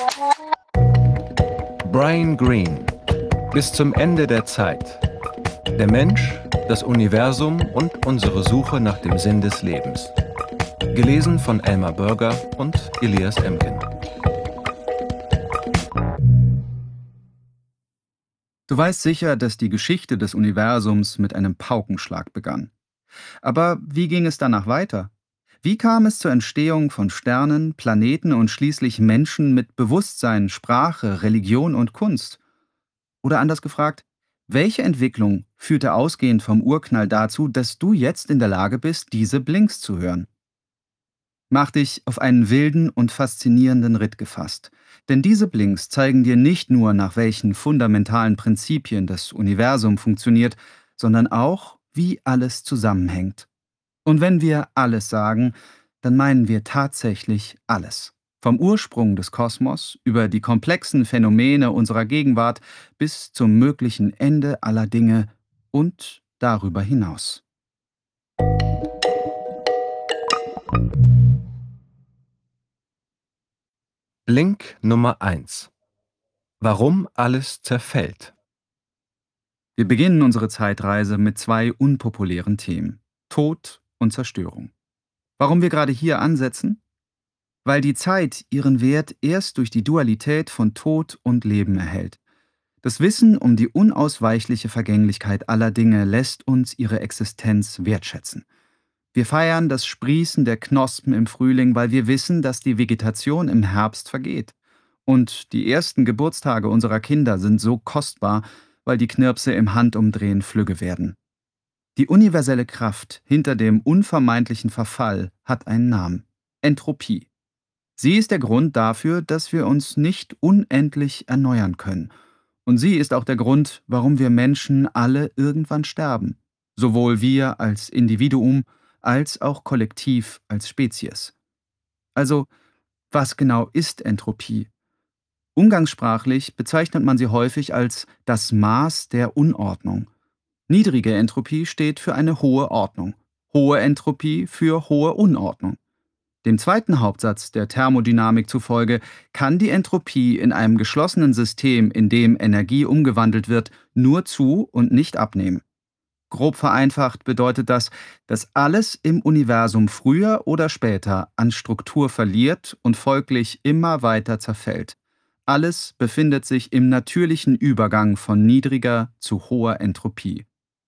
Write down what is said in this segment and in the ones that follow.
Brian Greene. Bis zum Ende der Zeit. Der Mensch, das Universum und unsere Suche nach dem Sinn des Lebens. Gelesen von Elmar Börger und Elias Emken. Du weißt sicher, dass die Geschichte des Universums mit einem Paukenschlag begann. Aber wie ging es danach weiter? Wie kam es zur Entstehung von Sternen, Planeten und schließlich Menschen mit Bewusstsein, Sprache, Religion und Kunst? Oder anders gefragt, welche Entwicklung führte ausgehend vom Urknall dazu, dass du jetzt in der Lage bist, diese Blinks zu hören? Mach dich auf einen wilden und faszinierenden Ritt gefasst. Denn diese Blinks zeigen dir nicht nur, nach welchen fundamentalen Prinzipien das Universum funktioniert, sondern auch, wie alles zusammenhängt. Und wenn wir alles sagen, dann meinen wir tatsächlich alles. Vom Ursprung des Kosmos über die komplexen Phänomene unserer Gegenwart bis zum möglichen Ende aller Dinge und darüber hinaus. Blink Nummer 1. Warum alles zerfällt. Wir beginnen unsere Zeitreise mit zwei unpopulären Themen: Tod und Zerstörung. Warum wir gerade hier ansetzen? Weil die Zeit ihren Wert erst durch die Dualität von Tod und Leben erhält. Das Wissen um die unausweichliche Vergänglichkeit aller Dinge lässt uns ihre Existenz wertschätzen. Wir feiern das Sprießen der Knospen im Frühling, weil wir wissen, dass die Vegetation im Herbst vergeht. Und die ersten Geburtstage unserer Kinder sind so kostbar, weil die Knirpse im Handumdrehen flügge werden. Die universelle Kraft hinter dem unvermeidlichen Verfall hat einen Namen: Entropie. Sie ist der Grund dafür, dass wir uns nicht unendlich erneuern können. Und sie ist auch der Grund, warum wir Menschen alle irgendwann sterben. Sowohl wir als Individuum als auch kollektiv als Spezies. Also, was genau ist Entropie? Umgangssprachlich bezeichnet man sie häufig als das Maß der Unordnung. Niedrige Entropie steht für eine hohe Ordnung, hohe Entropie für hohe Unordnung. Dem zweiten Hauptsatz der Thermodynamik zufolge kann die Entropie in einem geschlossenen System, in dem Energie umgewandelt wird, nur zu und nicht abnehmen. Grob vereinfacht bedeutet das, dass alles im Universum früher oder später an Struktur verliert und folglich immer weiter zerfällt. Alles befindet sich im natürlichen Übergang von niedriger zu hoher Entropie.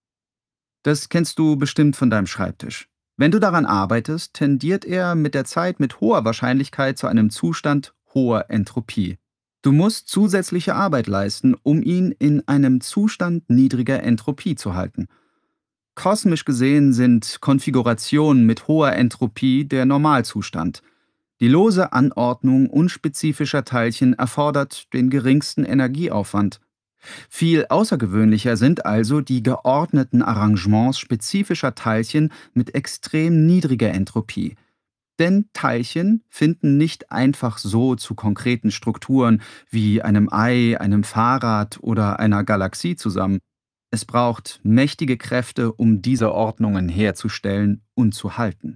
Das kennst du bestimmt von deinem Schreibtisch. Wenn du daran arbeitest, tendiert er mit der Zeit mit hoher Wahrscheinlichkeit zu einem Zustand hoher Entropie. Du musst zusätzliche Arbeit leisten, um ihn in einem Zustand niedriger Entropie zu halten. Kosmisch gesehen sind Konfigurationen mit hoher Entropie der Normalzustand. Die lose Anordnung unspezifischer Teilchen erfordert den geringsten Energieaufwand. Viel außergewöhnlicher sind also die geordneten Arrangements spezifischer Teilchen mit extrem niedriger Entropie. Denn Teilchen finden nicht einfach so zu konkreten Strukturen wie einem Ei, einem Fahrrad oder einer Galaxie zusammen. Es braucht mächtige Kräfte, um diese Ordnungen herzustellen und zu halten.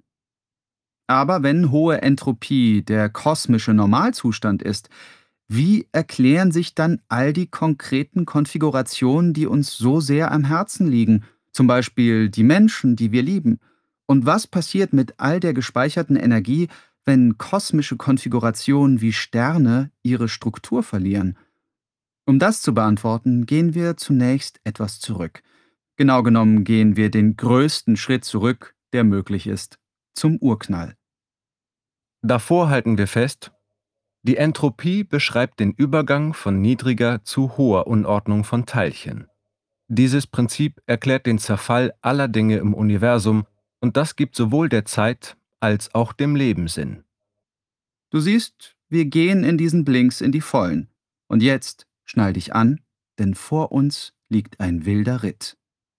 Aber wenn hohe Entropie der kosmische Normalzustand ist, wie erklären sich dann all die konkreten Konfigurationen, die uns so sehr am Herzen liegen, zum Beispiel die Menschen, die wir lieben? Und was passiert mit all der gespeicherten Energie, wenn kosmische Konfigurationen wie Sterne ihre Struktur verlieren? Um das zu beantworten, gehen wir zunächst etwas zurück. Genau genommen gehen wir den größten Schritt zurück, der möglich ist, zum Urknall. Davor halten wir fest, die Entropie beschreibt den Übergang von niedriger zu hoher Unordnung von Teilchen. Dieses Prinzip erklärt den Zerfall aller Dinge im Universum und das gibt sowohl der Zeit als auch dem Leben Sinn. Du siehst, wir gehen in diesen Blinks in die Vollen. Und jetzt schnall dich an, denn vor uns liegt ein wilder Ritt.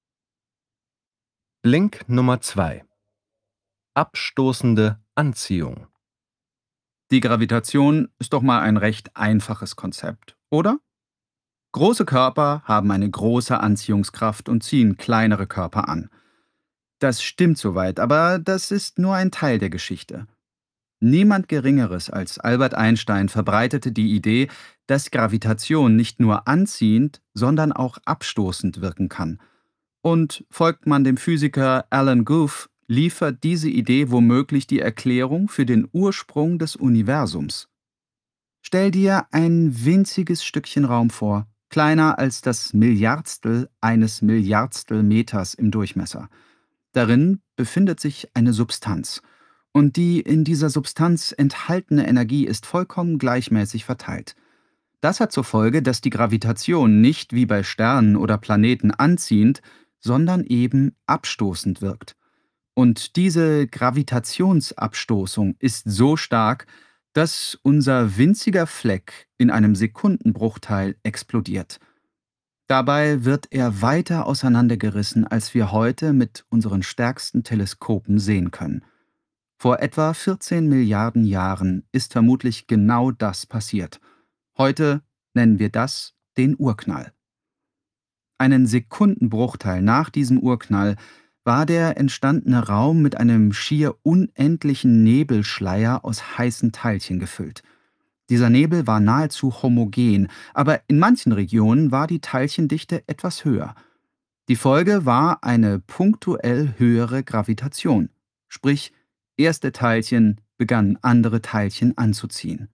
Blink Nummer 2. Abstoßende Anziehung. Die Gravitation ist doch mal ein recht einfaches Konzept, oder? Große Körper haben eine große Anziehungskraft und ziehen kleinere Körper an. Das stimmt soweit, aber das ist nur ein Teil der Geschichte. Niemand Geringeres als Albert Einstein verbreitete die Idee, dass Gravitation nicht nur anziehend, sondern auch abstoßend wirken kann. Und folgt man dem Physiker Alan Guth, liefert diese Idee womöglich die Erklärung für den Ursprung des Universums. Stell dir ein winziges Stückchen Raum vor, kleiner als das Milliardstel eines Milliardstel Meters im Durchmesser. Darin befindet sich eine Substanz. Und die in dieser Substanz enthaltene Energie ist vollkommen gleichmäßig verteilt. Das hat zur Folge, dass die Gravitation nicht wie bei Sternen oder Planeten anziehend, sondern eben abstoßend wirkt. Und diese Gravitationsabstoßung ist so stark, dass unser winziger Fleck in einem Sekundenbruchteil explodiert. Dabei wird er weiter auseinandergerissen, als wir heute mit unseren stärksten Teleskopen sehen können. Vor etwa 14 Milliarden Jahren ist vermutlich genau das passiert. Heute nennen wir das den Urknall. Einen Sekundenbruchteil nach diesem Urknall war der entstandene Raum mit einem schier unendlichen Nebelschleier aus heißen Teilchen gefüllt. Dieser Nebel war nahezu homogen, aber in manchen Regionen war die Teilchendichte etwas höher. Die Folge war eine punktuell höhere Gravitation, sprich, erste Teilchen begannen andere Teilchen anzuziehen.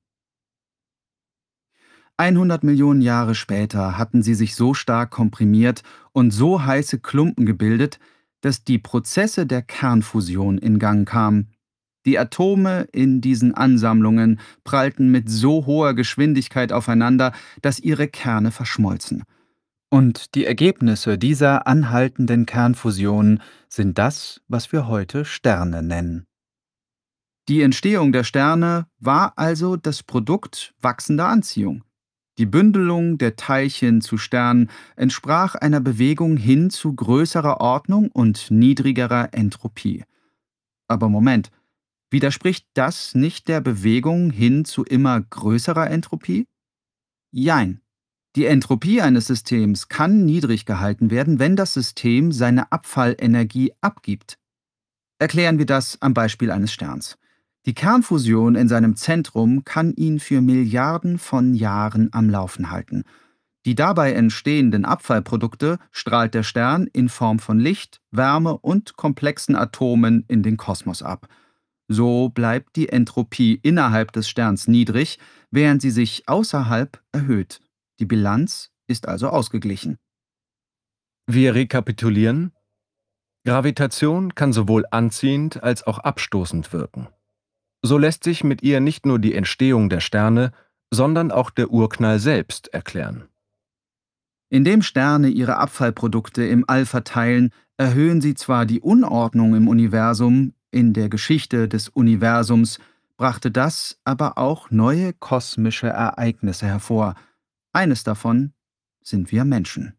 100 Millionen Jahre später hatten sie sich so stark komprimiert und so heiße Klumpen gebildet, dass die Prozesse der Kernfusion in Gang kamen. Die Atome in diesen Ansammlungen prallten mit so hoher Geschwindigkeit aufeinander, dass ihre Kerne verschmolzen. Und die Ergebnisse dieser anhaltenden Kernfusion sind das, was wir heute Sterne nennen. Die Entstehung der Sterne war also das Produkt wachsender Anziehung. Die Bündelung der Teilchen zu Sternen entsprach einer Bewegung hin zu größerer Ordnung und niedrigerer Entropie. Aber Moment, widerspricht das nicht der Bewegung hin zu immer größerer Entropie? Jein. Die Entropie eines Systems kann niedrig gehalten werden, wenn das System seine Abfallenergie abgibt. Erklären wir das am Beispiel eines Sterns. Die Kernfusion in seinem Zentrum kann ihn für Milliarden von Jahren am Laufen halten. Die dabei entstehenden Abfallprodukte strahlt der Stern in Form von Licht, Wärme und komplexen Atomen in den Kosmos ab. So bleibt die Entropie innerhalb des Sterns niedrig, während sie sich außerhalb erhöht. Die Bilanz ist also ausgeglichen. Wir rekapitulieren. Gravitation kann sowohl anziehend als auch abstoßend wirken. So lässt sich mit ihr nicht nur die Entstehung der Sterne, sondern auch der Urknall selbst erklären. Indem Sterne ihre Abfallprodukte im All verteilen, erhöhen sie zwar die Unordnung im Universum, in der Geschichte des Universums brachte das aber auch neue kosmische Ereignisse hervor. Eines davon sind wir Menschen.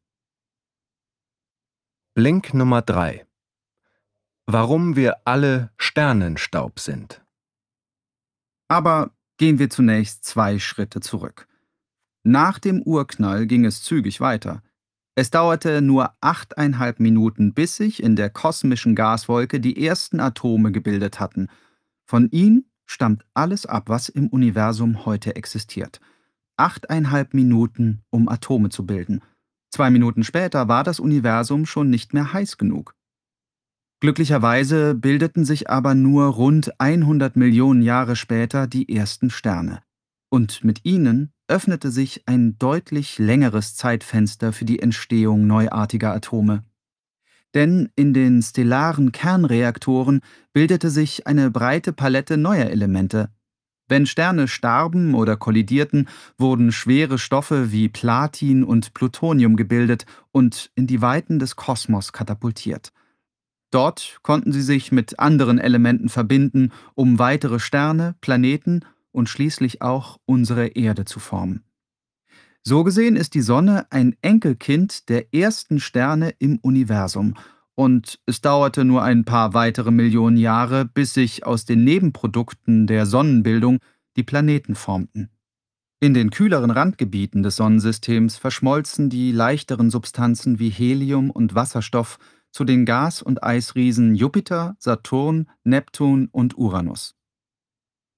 Blink Nummer 3. Warum wir alle Sternenstaub sind. Aber gehen wir zunächst 2 Schritte zurück. Nach dem Urknall ging es zügig weiter. Es dauerte nur 8,5 Minuten, bis sich in der kosmischen Gaswolke die ersten Atome gebildet hatten. Von ihnen stammt alles ab, was im Universum heute existiert. 8,5 Minuten, um Atome zu bilden. 2 Minuten später war das Universum schon nicht mehr heiß genug. Glücklicherweise bildeten sich aber nur rund 100 Millionen Jahre später die ersten Sterne. Und mit ihnen öffnete sich ein deutlich längeres Zeitfenster für die Entstehung neuartiger Atome. Denn in den stellaren Kernreaktoren bildete sich eine breite Palette neuer Elemente. Wenn Sterne starben oder kollidierten, wurden schwere Stoffe wie Platin und Plutonium gebildet und in die Weiten des Kosmos katapultiert. Dort konnten sie sich mit anderen Elementen verbinden, um weitere Sterne, Planeten und schließlich auch unsere Erde zu formen. So gesehen ist die Sonne ein Enkelkind der ersten Sterne im Universum, und es dauerte nur ein paar weitere Millionen Jahre, bis sich aus den Nebenprodukten der Sonnenbildung die Planeten formten. In den kühleren Randgebieten des Sonnensystems verschmolzen die leichteren Substanzen wie Helium und Wasserstoff zu den Gas- und Eisriesen Jupiter, Saturn, Neptun und Uranus.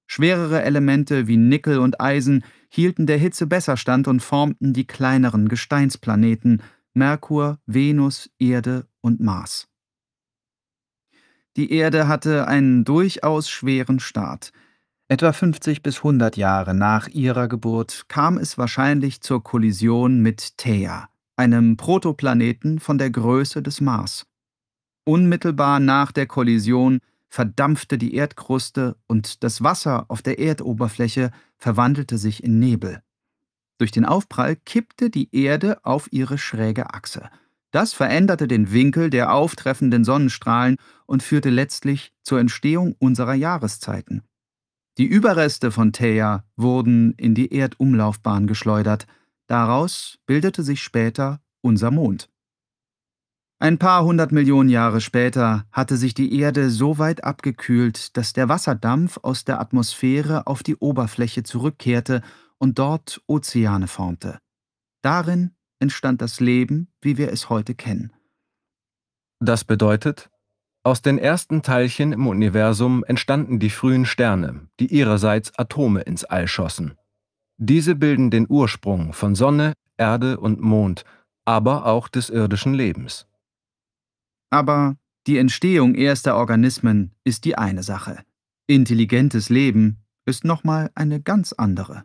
Schwerere Elemente wie Nickel und Eisen hielten der Hitze besser stand und formten die kleineren Gesteinsplaneten Merkur, Venus, Erde und Mars. Die Erde hatte einen durchaus schweren Start. Etwa 50 bis 100 Jahre nach ihrer Geburt kam es wahrscheinlich zur Kollision mit Theia, einem Protoplaneten von der Größe des Mars. Unmittelbar nach der Kollision verdampfte die Erdkruste und das Wasser auf der Erdoberfläche verwandelte sich in Nebel. Durch den Aufprall kippte die Erde auf ihre schräge Achse. Das veränderte den Winkel der auftreffenden Sonnenstrahlen und führte letztlich zur Entstehung unserer Jahreszeiten. Die Überreste von Theia wurden in die Erdumlaufbahn geschleudert. Daraus bildete sich später unser Mond. Ein paar hundert Millionen Jahre später hatte sich die Erde so weit abgekühlt, dass der Wasserdampf aus der Atmosphäre auf die Oberfläche zurückkehrte und dort Ozeane formte. Darin entstand das Leben, wie wir es heute kennen. Das bedeutet, aus den ersten Teilchen im Universum entstanden die frühen Sterne, die ihrerseits Atome ins All schossen. Diese bilden den Ursprung von Sonne, Erde und Mond, aber auch des irdischen Lebens. Aber die Entstehung erster Organismen ist die eine Sache. Intelligentes Leben ist nochmal eine ganz andere.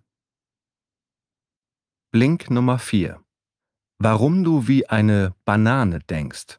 Blink Nummer 4. Warum du wie eine Banane denkst.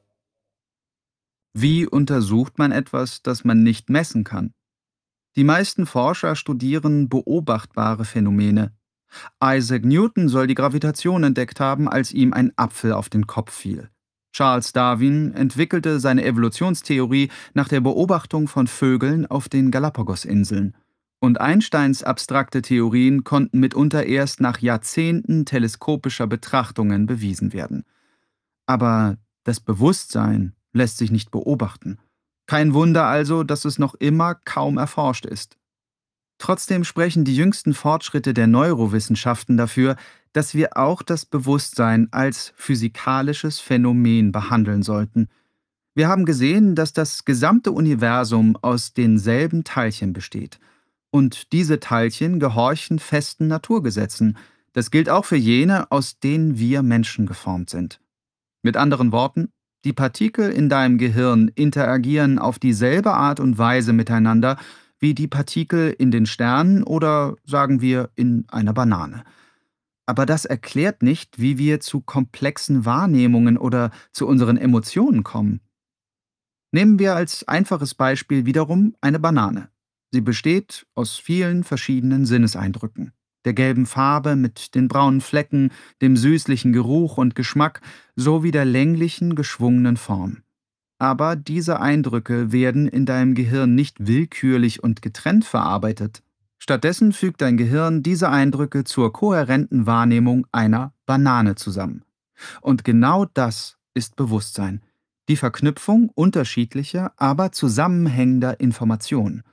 Wie untersucht man etwas, das man nicht messen kann? Die meisten Forscher studieren beobachtbare Phänomene. Isaac Newton soll die Gravitation entdeckt haben, als ihm ein Apfel auf den Kopf fiel. Charles Darwin entwickelte seine Evolutionstheorie nach der Beobachtung von Vögeln auf den Galapagosinseln. Und Einsteins abstrakte Theorien konnten mitunter erst nach Jahrzehnten teleskopischer Betrachtungen bewiesen werden. Aber das Bewusstsein lässt sich nicht beobachten. Kein Wunder also, dass es noch immer kaum erforscht ist. Trotzdem sprechen die jüngsten Fortschritte der Neurowissenschaften dafür, dass wir auch das Bewusstsein als physikalisches Phänomen behandeln sollten. Wir haben gesehen, dass das gesamte Universum aus denselben Teilchen besteht. Und diese Teilchen gehorchen festen Naturgesetzen. Das gilt auch für jene, aus denen wir Menschen geformt sind. Mit anderen Worten, die Partikel in deinem Gehirn interagieren auf dieselbe Art und Weise miteinander wie die Partikel in den Sternen oder, sagen wir, in einer Banane. Aber das erklärt nicht, wie wir zu komplexen Wahrnehmungen oder zu unseren Emotionen kommen. Nehmen wir als einfaches Beispiel wiederum eine Banane. Sie besteht aus vielen verschiedenen Sinneseindrücken. Der gelben Farbe mit den braunen Flecken, dem süßlichen Geruch und Geschmack sowie der länglichen, geschwungenen Form. Aber diese Eindrücke werden in deinem Gehirn nicht willkürlich und getrennt verarbeitet. Stattdessen fügt dein Gehirn diese Eindrücke zur kohärenten Wahrnehmung einer Banane zusammen. Und genau das ist Bewusstsein. Die Verknüpfung unterschiedlicher, aber zusammenhängender Informationen.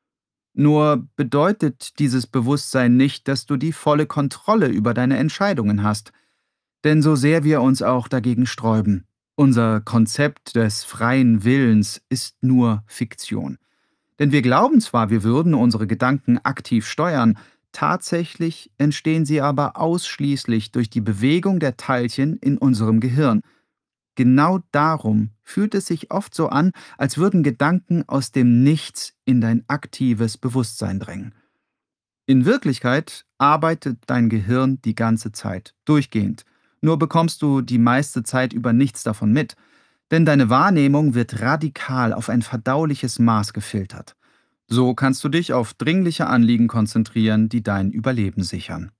Nur bedeutet dieses Bewusstsein nicht, dass du die volle Kontrolle über deine Entscheidungen hast. Denn so sehr wir uns auch dagegen sträuben, unser Konzept des freien Willens ist nur Fiktion. Denn wir glauben zwar, wir würden unsere Gedanken aktiv steuern, tatsächlich entstehen sie aber ausschließlich durch die Bewegung der Teilchen in unserem Gehirn. Genau darum fühlt es sich oft so an, als würden Gedanken aus dem Nichts in dein aktives Bewusstsein drängen. In Wirklichkeit arbeitet dein Gehirn die ganze Zeit, durchgehend. Nur bekommst du die meiste Zeit über nichts davon mit, denn deine Wahrnehmung wird radikal auf ein verdauliches Maß gefiltert. So kannst du dich auf dringliche Anliegen konzentrieren, die dein Überleben sichern.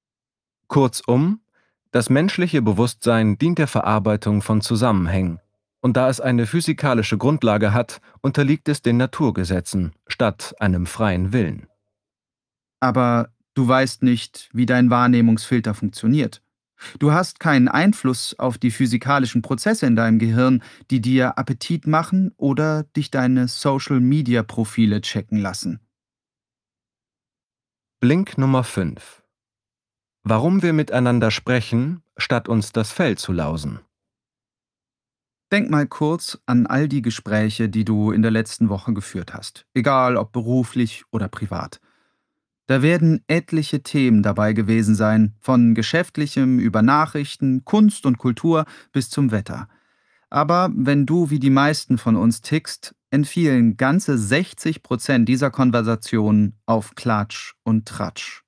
Kurzum, das menschliche Bewusstsein dient der Verarbeitung von Zusammenhängen. Und da es eine physikalische Grundlage hat, unterliegt es den Naturgesetzen statt einem freien Willen. Aber du weißt nicht, wie dein Wahrnehmungsfilter funktioniert. Du hast keinen Einfluss auf die physikalischen Prozesse in deinem Gehirn, die dir Appetit machen oder dich deine Social-Media-Profile checken lassen. Blink Nummer 5. Warum wir miteinander sprechen, statt uns das Fell zu lausen. Denk mal kurz an all die Gespräche, die du in der letzten Woche geführt hast, egal ob beruflich oder privat. Da werden etliche Themen dabei gewesen sein, von Geschäftlichem über Nachrichten, Kunst und Kultur bis zum Wetter. Aber wenn du wie die meisten von uns tickst, entfielen ganze 60% dieser Konversationen auf Klatsch und Tratsch.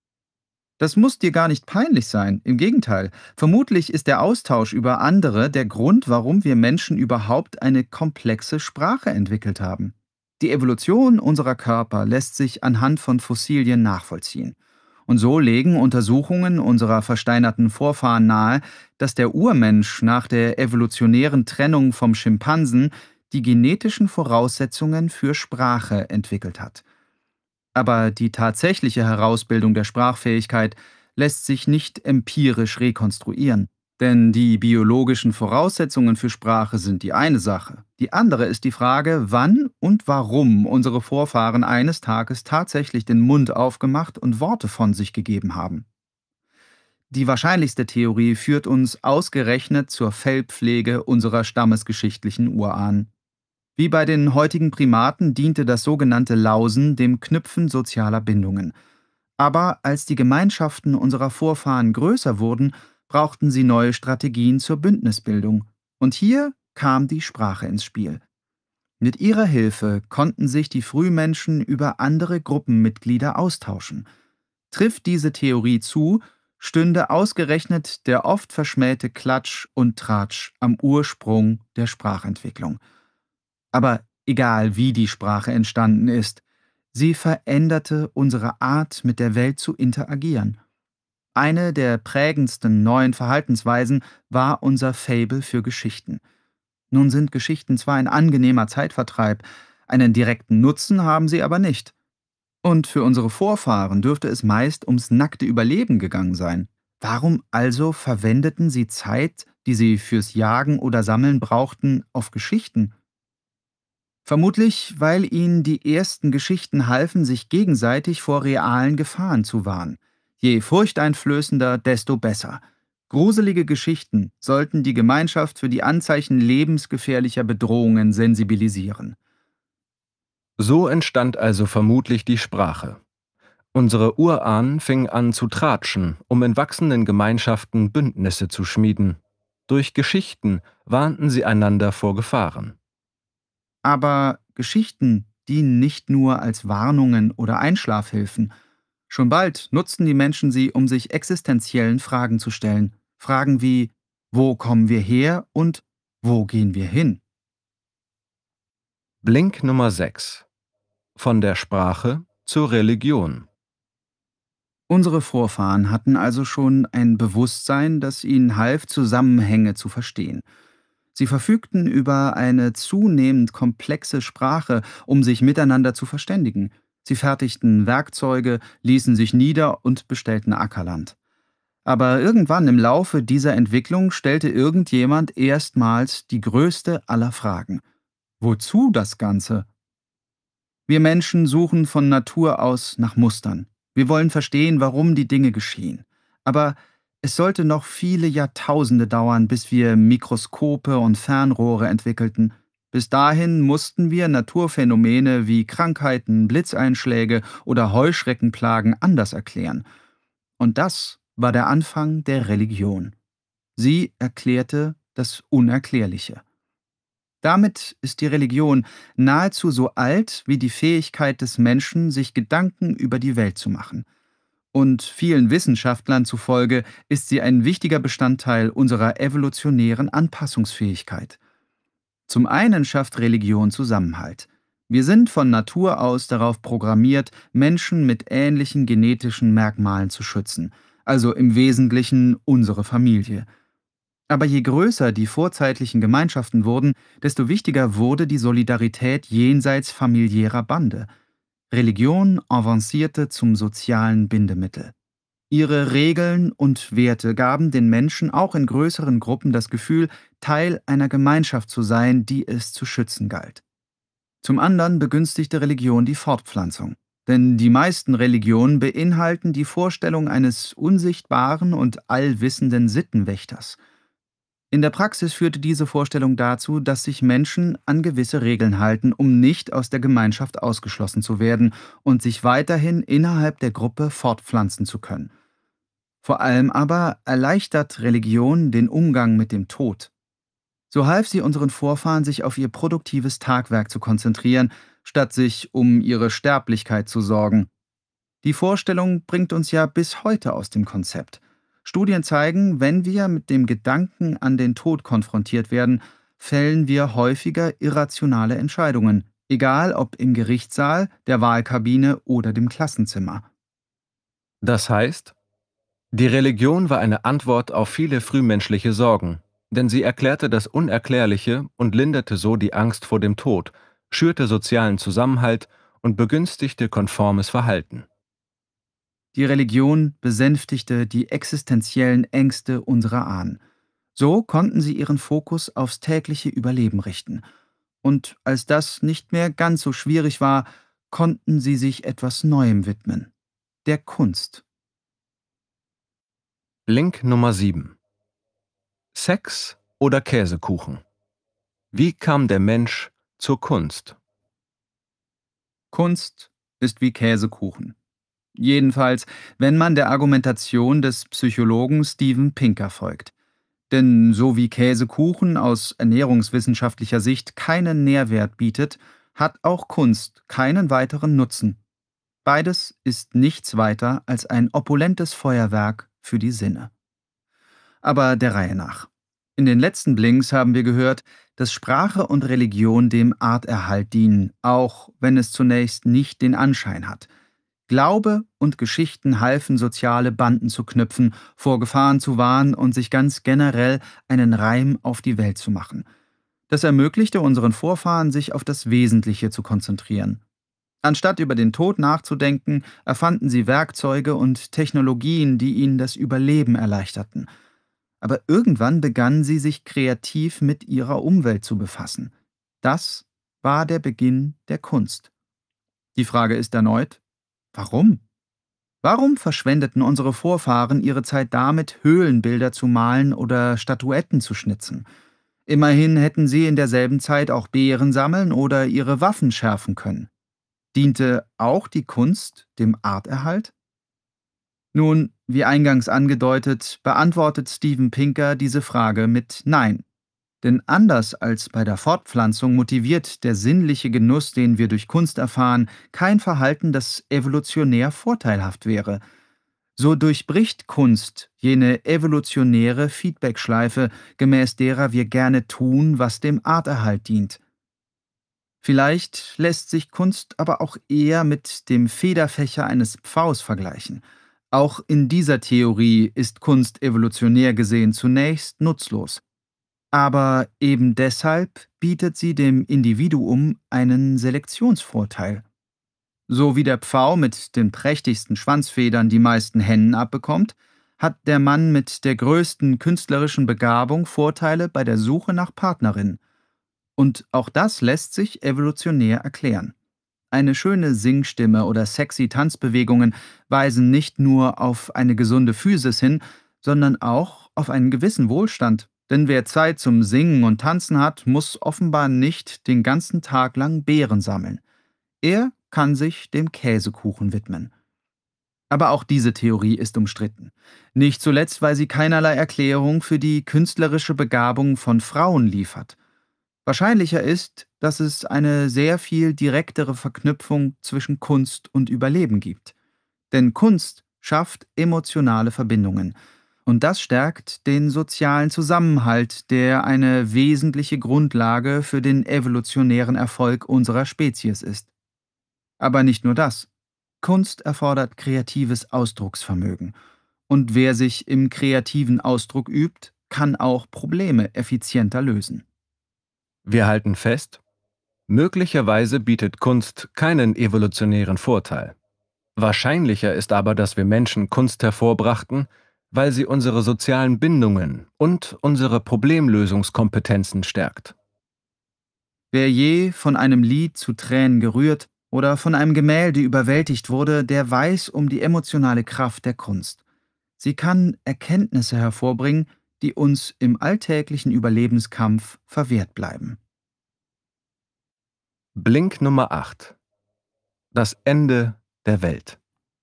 Das muss dir gar nicht peinlich sein. Im Gegenteil, vermutlich ist der Austausch über andere der Grund, warum wir Menschen überhaupt eine komplexe Sprache entwickelt haben. Die Evolution unserer Körper lässt sich anhand von Fossilien nachvollziehen. Und so legen Untersuchungen unserer versteinerten Vorfahren nahe, dass der Urmensch nach der evolutionären Trennung vom Schimpansen die genetischen Voraussetzungen für Sprache entwickelt hat. Aber die tatsächliche Herausbildung der Sprachfähigkeit lässt sich nicht empirisch rekonstruieren. Denn die biologischen Voraussetzungen für Sprache sind die eine Sache. Die andere ist die Frage, wann und warum unsere Vorfahren eines Tages tatsächlich den Mund aufgemacht und Worte von sich gegeben haben. Die wahrscheinlichste Theorie führt uns ausgerechnet zur Fellpflege unserer stammesgeschichtlichen Urahnen. Wie bei den heutigen Primaten diente das sogenannte Lausen dem Knüpfen sozialer Bindungen. Aber als die Gemeinschaften unserer Vorfahren größer wurden, brauchten sie neue Strategien zur Bündnisbildung. Und hier kam die Sprache ins Spiel. Mit ihrer Hilfe konnten sich die Frühmenschen über andere Gruppenmitglieder austauschen. Trifft diese Theorie zu, stünde ausgerechnet der oft verschmähte Klatsch und Tratsch am Ursprung der Sprachentwicklung. Aber egal wie die Sprache entstanden ist, sie veränderte unsere Art, mit der Welt zu interagieren. Eine der prägendsten neuen Verhaltensweisen war unser Faible für Geschichten. Nun sind Geschichten zwar ein angenehmer Zeitvertreib, einen direkten Nutzen haben sie aber nicht. Und für unsere Vorfahren dürfte es meist ums nackte Überleben gegangen sein. Warum also verwendeten sie Zeit, die sie fürs Jagen oder Sammeln brauchten, auf Geschichten? Vermutlich, weil ihnen die ersten Geschichten halfen, sich gegenseitig vor realen Gefahren zu warnen. Je furchteinflößender, desto besser. Gruselige Geschichten sollten die Gemeinschaft für die Anzeichen lebensgefährlicher Bedrohungen sensibilisieren. So entstand also vermutlich die Sprache. Unsere Urahnen fingen an zu tratschen, um in wachsenden Gemeinschaften Bündnisse zu schmieden. Durch Geschichten warnten sie einander vor Gefahren. Aber Geschichten dienen nicht nur als Warnungen oder Einschlafhilfen. Schon bald nutzten die Menschen sie, um sich existenziellen Fragen zu stellen. Fragen wie: Wo kommen wir her und wo gehen wir hin? Blink Nummer 6. Von der Sprache zur Religion. Unsere Vorfahren hatten also schon ein Bewusstsein, das ihnen half, Zusammenhänge zu verstehen. Sie verfügten über eine zunehmend komplexe Sprache, um sich miteinander zu verständigen. Sie fertigten Werkzeuge, ließen sich nieder und bestellten Ackerland. Aber irgendwann im Laufe dieser Entwicklung stellte irgendjemand erstmals die größte aller Fragen: Wozu das Ganze? Wir Menschen suchen von Natur aus nach Mustern. Wir wollen verstehen, warum die Dinge geschehen. Aber es sollte noch viele Jahrtausende dauern, bis wir Mikroskope und Fernrohre entwickelten. Bis dahin mussten wir Naturphänomene wie Krankheiten, Blitzeinschläge oder Heuschreckenplagen anders erklären. Und das war der Anfang der Religion. Sie erklärte das Unerklärliche. Damit ist die Religion nahezu so alt wie die Fähigkeit des Menschen, sich Gedanken über die Welt zu machen. Und vielen Wissenschaftlern zufolge ist sie ein wichtiger Bestandteil unserer evolutionären Anpassungsfähigkeit. Zum einen schafft Religion Zusammenhalt. Wir sind von Natur aus darauf programmiert, Menschen mit ähnlichen genetischen Merkmalen zu schützen, also im Wesentlichen unsere Familie. Aber je größer die vorzeitlichen Gemeinschaften wurden, desto wichtiger wurde die Solidarität jenseits familiärer Bande. Religion avancierte zum sozialen Bindemittel. Ihre Regeln und Werte gaben den Menschen auch in größeren Gruppen das Gefühl, Teil einer Gemeinschaft zu sein, die es zu schützen galt. Zum anderen begünstigte Religion die Fortpflanzung. Denn die meisten Religionen beinhalten die Vorstellung eines unsichtbaren und allwissenden Sittenwächters. In der Praxis führte diese Vorstellung dazu, dass sich Menschen an gewisse Regeln halten, um nicht aus der Gemeinschaft ausgeschlossen zu werden und sich weiterhin innerhalb der Gruppe fortpflanzen zu können. Vor allem aber erleichtert Religion den Umgang mit dem Tod. So half sie unseren Vorfahren, sich auf ihr produktives Tagwerk zu konzentrieren, statt sich um ihre Sterblichkeit zu sorgen. Die Vorstellung bringt uns ja bis heute aus dem Konzept. Studien zeigen, wenn wir mit dem Gedanken an den Tod konfrontiert werden, fällen wir häufiger irrationale Entscheidungen, egal ob im Gerichtssaal, der Wahlkabine oder dem Klassenzimmer. Das heißt, die Religion war eine Antwort auf viele frühmenschliche Sorgen, denn sie erklärte das Unerklärliche und linderte so die Angst vor dem Tod, schürte sozialen Zusammenhalt und begünstigte konformes Verhalten. Die Religion besänftigte die existenziellen Ängste unserer Ahnen. So konnten sie ihren Fokus aufs tägliche Überleben richten. Und als das nicht mehr ganz so schwierig war, konnten sie sich etwas Neuem widmen: der Kunst. Link Nummer 7: Sex oder Käsekuchen? Wie kam der Mensch zur Kunst? Kunst ist wie Käsekuchen. Jedenfalls, wenn man der Argumentation des Psychologen Steven Pinker folgt. Denn so wie Käsekuchen aus ernährungswissenschaftlicher Sicht keinen Nährwert bietet, hat auch Kunst keinen weiteren Nutzen. Beides ist nichts weiter als ein opulentes Feuerwerk für die Sinne. Aber der Reihe nach. In den letzten Blinks haben wir gehört, dass Sprache und Religion dem Arterhalt dienen, auch wenn es zunächst nicht den Anschein hat. Glaube und Geschichten halfen, soziale Banden zu knüpfen, vor Gefahren zu warnen und sich ganz generell einen Reim auf die Welt zu machen. Das ermöglichte unseren Vorfahren, sich auf das Wesentliche zu konzentrieren. Anstatt über den Tod nachzudenken, erfanden sie Werkzeuge und Technologien, die ihnen das Überleben erleichterten. Aber irgendwann begannen sie, sich kreativ mit ihrer Umwelt zu befassen. Das war der Beginn der Kunst. Die Frage ist erneut: Warum? Warum verschwendeten unsere Vorfahren ihre Zeit damit, Höhlenbilder zu malen oder Statuetten zu schnitzen? Immerhin hätten sie in derselben Zeit auch Beeren sammeln oder ihre Waffen schärfen können. Diente auch die Kunst dem Arterhalt? Nun, wie eingangs angedeutet, beantwortet Steven Pinker diese Frage mit Nein. Denn anders als bei der Fortpflanzung motiviert der sinnliche Genuss, den wir durch Kunst erfahren, kein Verhalten, das evolutionär vorteilhaft wäre. So durchbricht Kunst jene evolutionäre Feedbackschleife, gemäß derer wir gerne tun, was dem Arterhalt dient. Vielleicht lässt sich Kunst aber auch eher mit dem Federfächer eines Pfaus vergleichen. Auch in dieser Theorie ist Kunst evolutionär gesehen zunächst nutzlos. Aber eben deshalb bietet sie dem Individuum einen Selektionsvorteil. So wie der Pfau mit den prächtigsten Schwanzfedern die meisten Hennen abbekommt, hat der Mann mit der größten künstlerischen Begabung Vorteile bei der Suche nach Partnerin. Und auch das lässt sich evolutionär erklären. Eine schöne Singstimme oder sexy Tanzbewegungen weisen nicht nur auf eine gesunde Physis hin, sondern auch auf einen gewissen Wohlstand. Denn wer Zeit zum Singen und Tanzen hat, muss offenbar nicht den ganzen Tag lang Beeren sammeln. Er kann sich dem Käsekuchen widmen. Aber auch diese Theorie ist umstritten. Nicht zuletzt, weil sie keinerlei Erklärung für die künstlerische Begabung von Frauen liefert. Wahrscheinlicher ist, dass es eine sehr viel direktere Verknüpfung zwischen Kunst und Überleben gibt. Denn Kunst schafft emotionale Verbindungen. Und das stärkt den sozialen Zusammenhalt, der eine wesentliche Grundlage für den evolutionären Erfolg unserer Spezies ist. Aber nicht nur das. Kunst erfordert kreatives Ausdrucksvermögen. Und wer sich im kreativen Ausdruck übt, kann auch Probleme effizienter lösen. Wir halten fest, möglicherweise bietet Kunst keinen evolutionären Vorteil. Wahrscheinlicher ist aber, dass wir Menschen Kunst hervorbrachten, weil sie unsere sozialen Bindungen und unsere Problemlösungskompetenzen stärkt. Wer je von einem Lied zu Tränen gerührt oder von einem Gemälde überwältigt wurde, der weiß um die emotionale Kraft der Kunst. Sie kann Erkenntnisse hervorbringen, die uns im alltäglichen Überlebenskampf verwehrt bleiben. Blink Nummer 8. Das Ende der Welt.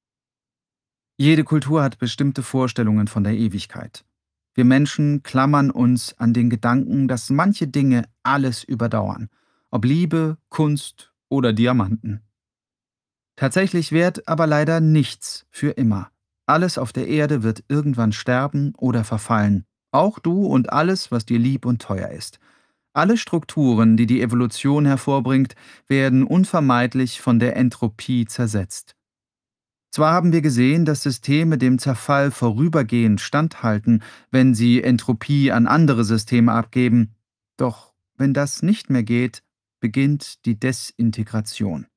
Jede Kultur hat bestimmte Vorstellungen von der Ewigkeit. Wir Menschen klammern uns an den Gedanken, dass manche Dinge alles überdauern, ob Liebe, Kunst oder Diamanten. Tatsächlich währt aber leider nichts für immer. Alles auf der Erde wird irgendwann sterben oder verfallen. Auch du und alles, was dir lieb und teuer ist. Alle Strukturen, die die Evolution hervorbringt, werden unvermeidlich von der Entropie zersetzt. Zwar haben wir gesehen, dass Systeme dem Zerfall vorübergehend standhalten, wenn sie Entropie an andere Systeme abgeben, doch wenn das nicht mehr geht, beginnt die Desintegration.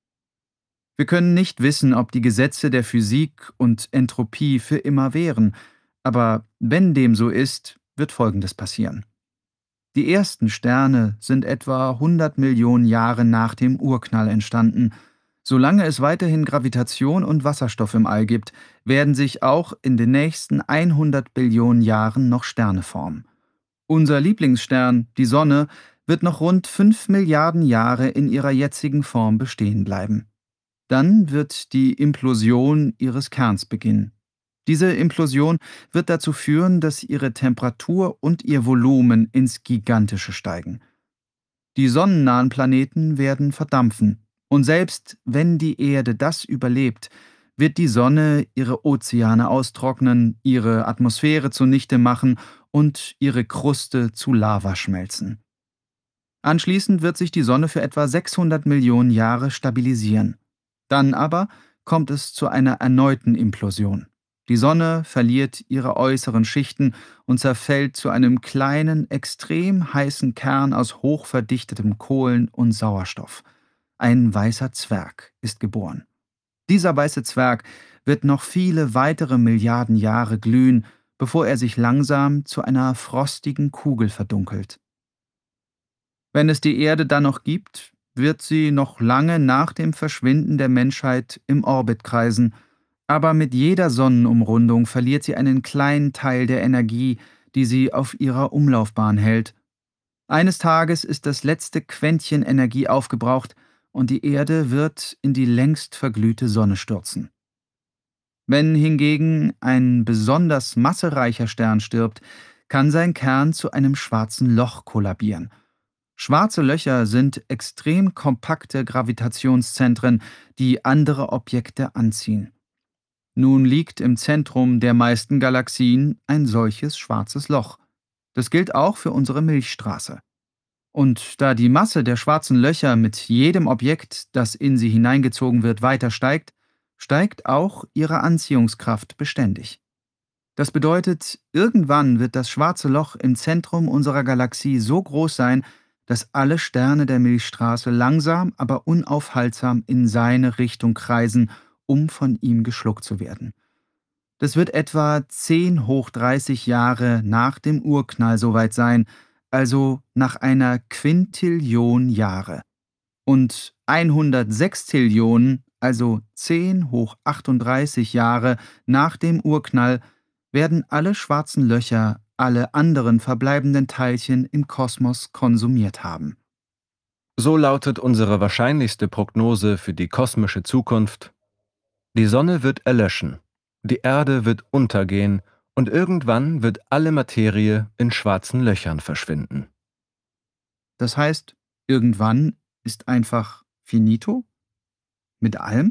Wir können nicht wissen, ob die Gesetze der Physik und Entropie für immer wären, aber wenn dem so ist, wird Folgendes passieren. Die ersten Sterne sind etwa 100 Millionen Jahre nach dem Urknall entstanden. Solange es weiterhin Gravitation und Wasserstoff im All gibt, werden sich auch in den nächsten 100 Billionen Jahren noch Sterne formen. Unser Lieblingsstern, die Sonne, wird noch rund 5 Milliarden Jahre in ihrer jetzigen Form bestehen bleiben. Dann wird die Implosion ihres Kerns beginnen. Diese Implosion wird dazu führen, dass ihre Temperatur und ihr Volumen ins Gigantische steigen. Die sonnennahen Planeten werden verdampfen. Und selbst wenn die Erde das überlebt, wird die Sonne ihre Ozeane austrocknen, ihre Atmosphäre zunichte machen und ihre Kruste zu Lava schmelzen. Anschließend wird sich die Sonne für etwa 600 Millionen Jahre stabilisieren. Dann aber kommt es zu einer erneuten Implosion. Die Sonne verliert ihre äußeren Schichten und zerfällt zu einem kleinen, extrem heißen Kern aus hochverdichtetem Kohlen und Sauerstoff. Ein weißer Zwerg ist geboren. Dieser weiße Zwerg wird noch viele weitere Milliarden Jahre glühen, bevor er sich langsam zu einer frostigen Kugel verdunkelt. Wenn es die Erde dann noch gibt, wird sie noch lange nach dem Verschwinden der Menschheit im Orbit kreisen, aber mit jeder Sonnenumrundung verliert sie einen kleinen Teil der Energie, die sie auf ihrer Umlaufbahn hält. Eines Tages ist das letzte Quäntchen Energie aufgebraucht und die Erde wird in die längst verglühte Sonne stürzen. Wenn hingegen ein besonders massereicher Stern stirbt, kann sein Kern zu einem schwarzen Loch kollabieren. Schwarze Löcher sind extrem kompakte Gravitationszentren, die andere Objekte anziehen. Nun liegt im Zentrum der meisten Galaxien ein solches schwarzes Loch. Das gilt auch für unsere Milchstraße. Und da die Masse der schwarzen Löcher mit jedem Objekt, das in sie hineingezogen wird, weiter steigt, steigt auch ihre Anziehungskraft beständig. Das bedeutet, irgendwann wird das schwarze Loch im Zentrum unserer Galaxie so groß sein, dass alle Sterne der Milchstraße langsam, aber unaufhaltsam in seine Richtung kreisen, um von ihm geschluckt zu werden. Das wird etwa 10 hoch 30 Jahre nach dem Urknall soweit sein, also nach einer Quintillion Jahre. Und 106 Tillionen, also 10 hoch 38 Jahre nach dem Urknall, werden alle schwarzen Löcher alle anderen verbleibenden Teilchen im Kosmos konsumiert haben. So lautet unsere wahrscheinlichste Prognose für die kosmische Zukunft: Die Sonne wird erlöschen, die Erde wird untergehen und irgendwann wird alle Materie in schwarzen Löchern verschwinden. Das heißt, irgendwann ist einfach finito? Mit allem?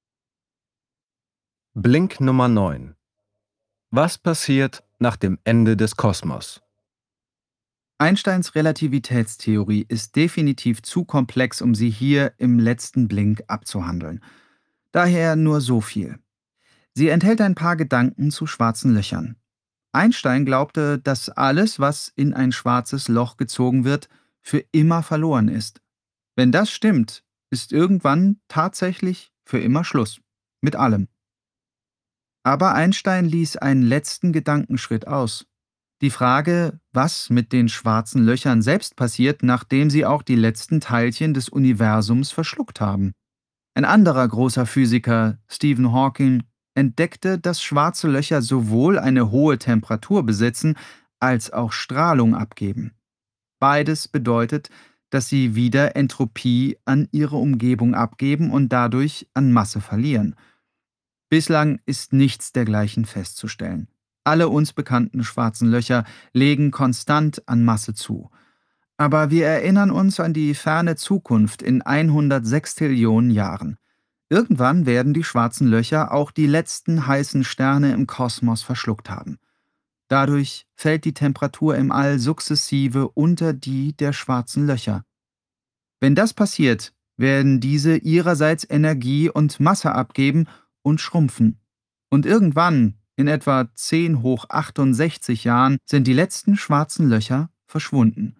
Blink Nummer 9. Was passiert nach dem Ende des Kosmos? Einsteins Relativitätstheorie ist definitiv zu komplex, um sie hier im letzten Blink abzuhandeln. Daher nur so viel. Sie enthält ein paar Gedanken zu schwarzen Löchern. Einstein glaubte, dass alles, was in ein schwarzes Loch gezogen wird, für immer verloren ist. Wenn das stimmt, ist irgendwann tatsächlich für immer Schluss. Mit allem. Aber Einstein ließ einen letzten Gedankenschritt aus. Die Frage, was mit den schwarzen Löchern selbst passiert, nachdem sie auch die letzten Teilchen des Universums verschluckt haben. Ein anderer großer Physiker, Stephen Hawking, entdeckte, dass schwarze Löcher sowohl eine hohe Temperatur besitzen, als auch Strahlung abgeben. Beides bedeutet, dass sie wieder Entropie an ihre Umgebung abgeben und dadurch an Masse verlieren. Bislang ist nichts dergleichen festzustellen. Alle uns bekannten schwarzen Löcher legen konstant an Masse zu. Aber wir erinnern uns an die ferne Zukunft in 106 Trillionen Jahren. Irgendwann werden die schwarzen Löcher auch die letzten heißen Sterne im Kosmos verschluckt haben. Dadurch fällt die Temperatur im All sukzessive unter die der schwarzen Löcher. Wenn das passiert, werden diese ihrerseits Energie und Masse abgeben und schrumpfen. Und irgendwann, in etwa 10 hoch 68 Jahren, sind die letzten schwarzen Löcher verschwunden.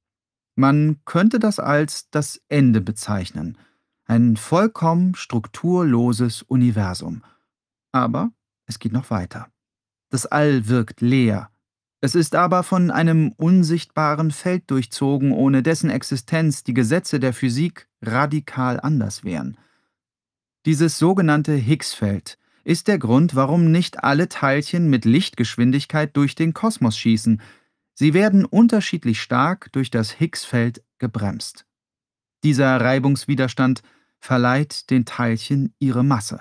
Man könnte das als das Ende bezeichnen. Ein vollkommen strukturloses Universum. Aber es geht noch weiter. Das All wirkt leer. Es ist aber von einem unsichtbaren Feld durchzogen, ohne dessen Existenz die Gesetze der Physik radikal anders wären. Dieses sogenannte Higgs-Feld ist der Grund, warum nicht alle Teilchen mit Lichtgeschwindigkeit durch den Kosmos schießen. Sie werden unterschiedlich stark durch das Higgs-Feld gebremst. Dieser Reibungswiderstand verleiht den Teilchen ihre Masse.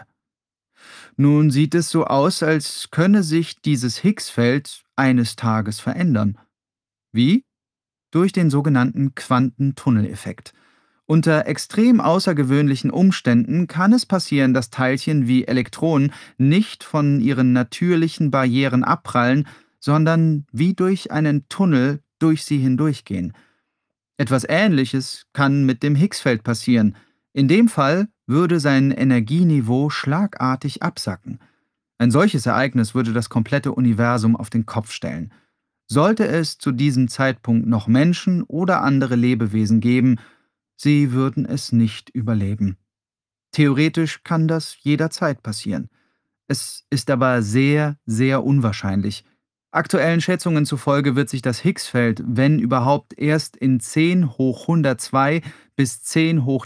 Nun sieht es so aus, als könne sich dieses Higgs-Feld eines Tages verändern. Wie? Durch den sogenannten Quantentunneleffekt. Unter extrem außergewöhnlichen Umständen kann es passieren, dass Teilchen wie Elektronen nicht von ihren natürlichen Barrieren abprallen, sondern wie durch einen Tunnel durch sie hindurchgehen. Etwas Ähnliches kann mit dem Higgsfeld passieren. In dem Fall würde sein Energieniveau schlagartig absacken. Ein solches Ereignis würde das komplette Universum auf den Kopf stellen. Sollte es zu diesem Zeitpunkt noch Menschen oder andere Lebewesen geben, sie würden es nicht überleben. Theoretisch kann das jederzeit passieren. Es ist aber sehr, sehr unwahrscheinlich. Aktuellen Schätzungen zufolge wird sich das Higgsfeld, wenn überhaupt, erst in 10 hoch 102 bis 10 hoch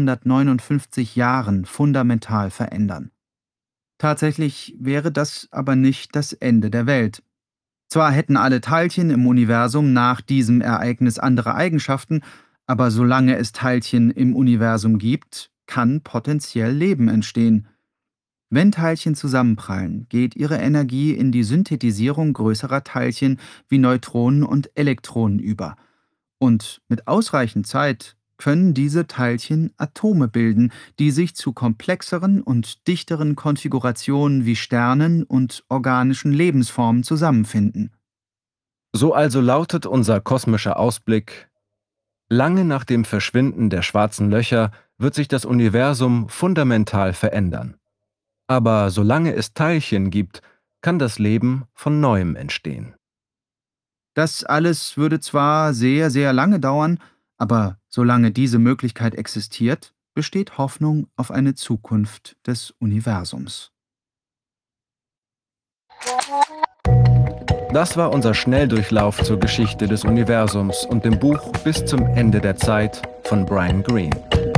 359 Jahren fundamental verändern. Tatsächlich wäre das aber nicht das Ende der Welt. Zwar hätten alle Teilchen im Universum nach diesem Ereignis andere Eigenschaften, aber solange es Teilchen im Universum gibt, kann potenziell Leben entstehen. Wenn Teilchen zusammenprallen, geht ihre Energie in die Synthetisierung größerer Teilchen wie Neutronen und Elektronen über. Und mit ausreichend Zeit können diese Teilchen Atome bilden, die sich zu komplexeren und dichteren Konfigurationen wie Sternen und organischen Lebensformen zusammenfinden. So also lautet unser kosmischer Ausblick: Lange nach dem Verschwinden der schwarzen Löcher wird sich das Universum fundamental verändern. Aber solange es Teilchen gibt, kann das Leben von neuem entstehen. Das alles würde zwar sehr, sehr lange dauern, aber solange diese Möglichkeit existiert, besteht Hoffnung auf eine Zukunft des Universums. Das war unser Schnelldurchlauf zur Geschichte des Universums und dem Buch Bis zum Ende der Zeit von Brian Greene.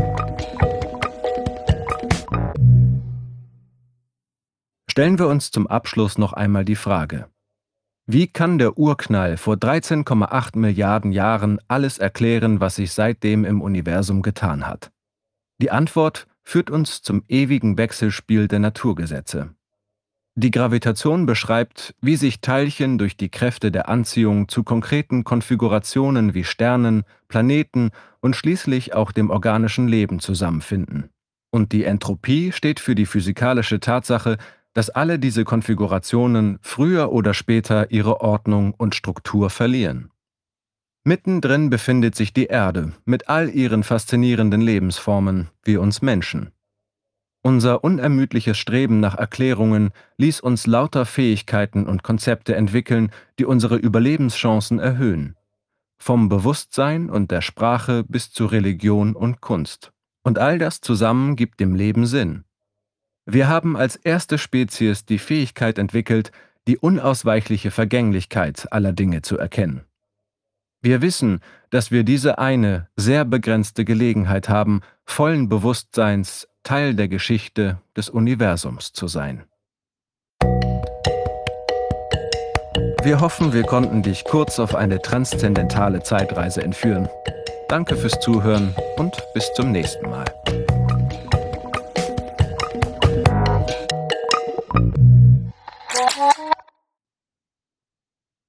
Stellen wir uns zum Abschluss noch einmal die Frage: Wie kann der Urknall vor 13,8 Milliarden Jahren alles erklären, was sich seitdem im Universum getan hat? Die Antwort führt uns zum ewigen Wechselspiel der Naturgesetze. Die Gravitation beschreibt, wie sich Teilchen durch die Kräfte der Anziehung zu konkreten Konfigurationen wie Sternen, Planeten und schließlich auch dem organischen Leben zusammenfinden. Und die Entropie steht für die physikalische Tatsache, dass alle diese Konfigurationen früher oder später ihre Ordnung und Struktur verlieren. Mittendrin befindet sich die Erde mit all ihren faszinierenden Lebensformen, wie uns Menschen. Unser unermüdliches Streben nach Erklärungen ließ uns lauter Fähigkeiten und Konzepte entwickeln, die unsere Überlebenschancen erhöhen. Vom Bewusstsein und der Sprache bis zu Religion und Kunst. Und all das zusammen gibt dem Leben Sinn. Wir haben als erste Spezies die Fähigkeit entwickelt, die unausweichliche Vergänglichkeit aller Dinge zu erkennen. Wir wissen, dass wir diese eine, sehr begrenzte Gelegenheit haben, vollen Bewusstseins Teil der Geschichte des Universums zu sein. Wir hoffen, wir konnten dich kurz auf eine transzendentale Zeitreise entführen. Danke fürs Zuhören und bis zum nächsten Mal.